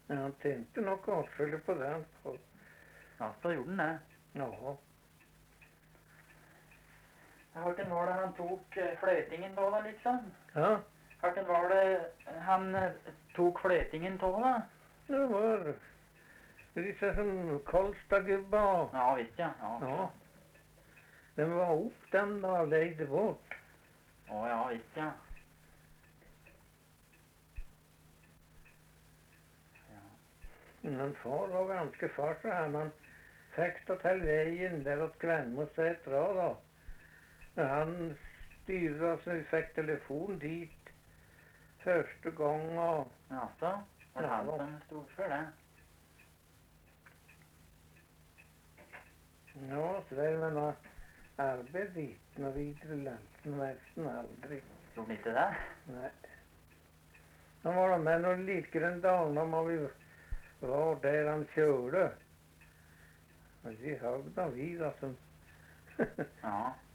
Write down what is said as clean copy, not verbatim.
Men han tjente nok åtskillig på den. Ja, så gjorde han det. Ja. Hvilken var det han tok fløytingen på da, liksom? Ja, Hvilken var det han tok fløytingen på da? det var disse som Kolstad-gubber. Ja, visst ja. Ja. Den var opp den da, leide bort. Å ja, visst ja. Men far var ganske fart, han fikk det til veien der at Glenmosetra da. Han styrte så vi fikk telefon dit første gang og... Ja, så var det han Ja. som stod for det. Ja, så det er noe arbeid dit når vi lente nesten aldri. Gjorde han ikke det? Nei. Han var da med noen likere damer når vi var der han kjørte. Og de hørte da vi da som... Ja.